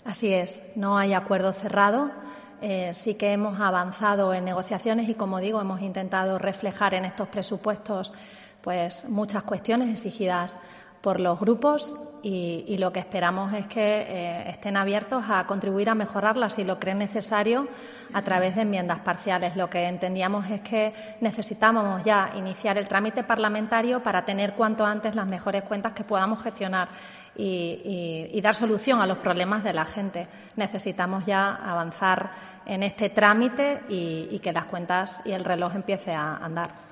Así es, no hay acuerdo cerrado. Sí que hemos avanzado en negociaciones y, como digo, hemos intentado reflejar en estos presupuestos pues muchas cuestiones exigidas por los grupos y lo que esperamos es que estén abiertos a contribuir a mejorarlas si lo creen necesario a través de enmiendas parciales. Lo que entendíamos es que necesitábamos ya iniciar el trámite parlamentario para tener cuanto antes las mejores cuentas que podamos gestionar y dar solución a los problemas de la gente. Necesitamos ya avanzar en este trámite y que las cuentas y el reloj empiece a andar.